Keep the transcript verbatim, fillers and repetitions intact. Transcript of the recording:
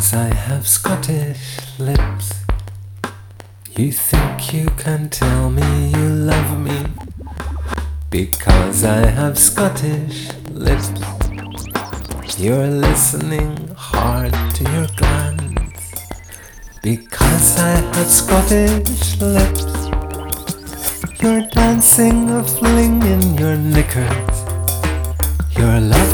Because I have Scottish lips, you think you can tell me you love me. Because I have Scottish lips, you're listening hard to your glands. Because I have Scottish lips, you're dancing a fling in your knickers. You're loving